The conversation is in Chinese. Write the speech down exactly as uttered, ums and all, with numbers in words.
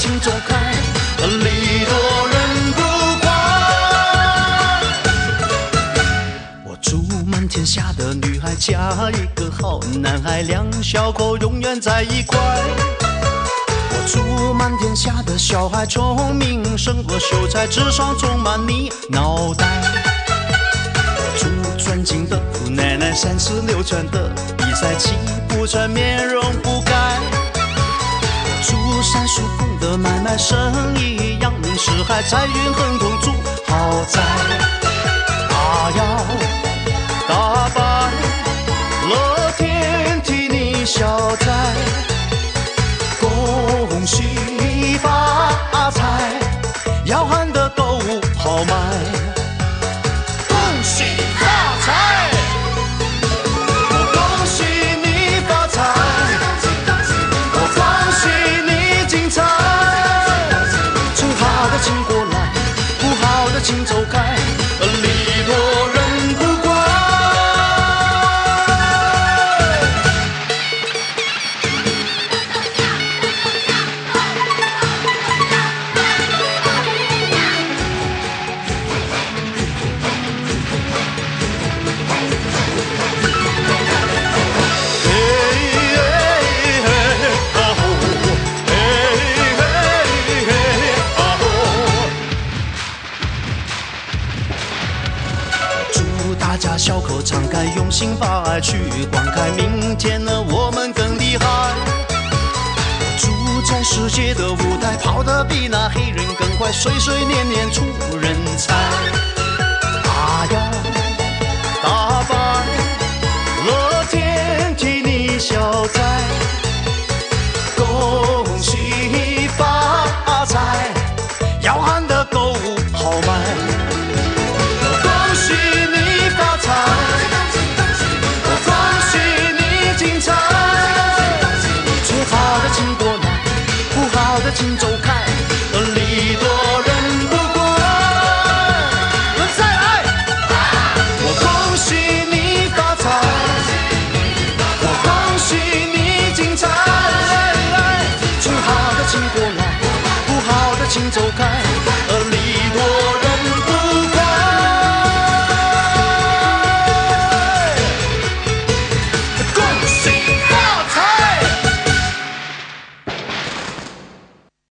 请走开，礼多人不怪。我祝满天下的女孩嫁一个好男孩，两小口永远在一块。我祝满天下的小孩聪明胜过秀才，智商充满你脑袋。祝尊敬的姑奶奶三十六圈的比赛气不喘，面容不改。祝三叔公的买卖生意扬名四海，财运亨通住豪宅。大摇大摆，乐天替你消灾，恭喜发财，要喊的购物好买。恭喜发财，我恭喜你发财，我恭喜你精彩。正好的请过来，不好的请走开，礼多人不怪。大家小口常开，用心把爱去灌溉，明天呢我们更厉害。住在世界的舞台，跑得比那黑人更快，岁岁年年出人才。大摇大摆，乐天替你消灾，恭喜发财，要喊的购物好买。请走开，礼多人不怪。再来，我恭喜你发财，我恭喜你精彩。最好的请过来，不好的请走开。